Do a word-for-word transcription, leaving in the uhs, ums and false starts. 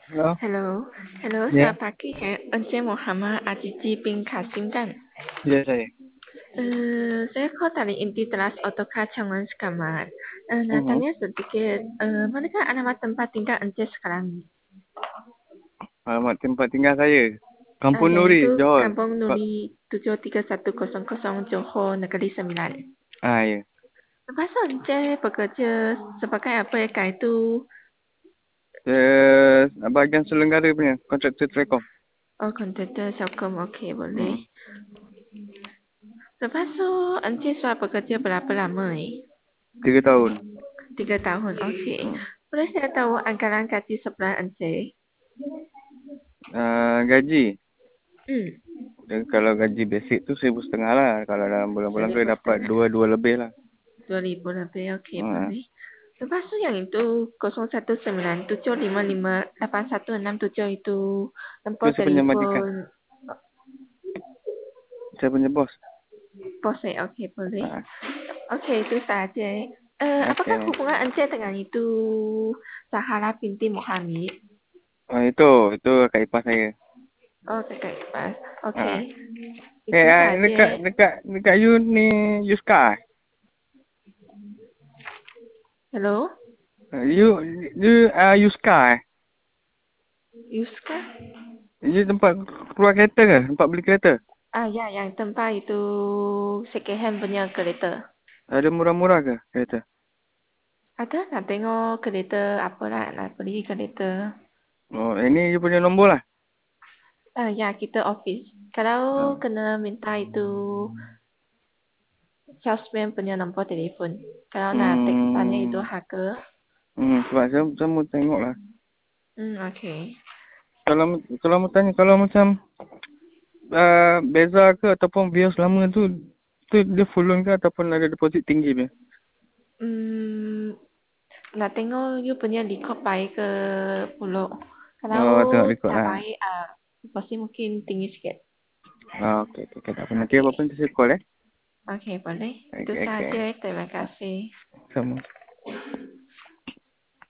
Halo, Hello, hello, ya, selamat pagi. Saya Encik Muhammad Azizi bin Kasim kan? ya saya. Eh, saya call dari inti teras Autocar Cangon Sekamat. Eh, nak Mhm. tanya sedikit, eh, manakah alamat tempat tinggal Encik sekarang ni? Alamat tempat tinggal saya. Ah, Kampung yang Nuri, itu Johor. Kampung Pak. Nuri tujuh tiga satu kosong kosong Johor Negeri Sembilan. Ah, ya. Lepas tu Encik bekerja sebagai apa ya kah itu? Saya bahagian selenggara punya, kontraktor Telekom. Oh, kontraktor Celcom, okey boleh. Hmm. Lepas tu Encik sudah bekerja berapa lama ni? Tiga tahun. Tiga tahun, okey. Hmm. Boleh saya tahu anggaran gaji sebulan Encik? Ah, gaji. Hmm, Dan kalau gaji basic tu seribu setengah lah. Kalau dalam bulan-bulan tu seribu dapat setengah. dua dua lebih lah. Dua ribu lebih, okey Hmm. boleh. Lepas tu yang itu kosong satu sembilan tujuh lima lima lapan satu enam tujuh itu Tu nombor saya punya majikan. telefon Saya punya bos. bos saya, okey boleh. Ah, Okey itu saja. Eh, apakah okay. hubungan Encik dengan itu Sahara binti Muhammad? Oh, itu. Itu kakak ipar saya. Oh, kakak ipar. Okey. Ah. Eh, Itu ah, saja. dekat, dekat, dekat you ni, Yuska. eh? Hello, Ah, You, you, ah, Yuska eh? Yuska? Ini tempat keluar kereta ke? Tempat beli kereta? Ah ya, yang tempat itu second hand punya kereta. Ada murah-murah ke kereta? Ada nak tengok kereta apa lah nak beli kereta. Oh, ini you punya nombor lah. Ah ya, kita office. Kalau Ah. kena minta itu salesman punya nombor telefon. Kalau nak te- tanya itu Hmm, harga. hmm, sebab saya, saya mau tengok lah. Hmm, okey. Kalau kalau mau tanya, kalau macam uh, Beza ke ataupun Vios lama tu, tu dia full loan ke ataupun ada deposit tinggi punya? Hmm, nak tengok you punya record baik ke pulak. Kalau Oh, tengok record tak lah. baik, ah, pasti mungkin tinggi sikit. Ah, okey, okey, okay, tak apa. Nanti Okey. apa-apa nanti saya call eh. Okey, boleh. Itu Okey, okey. saja. Terima kasih. Sama.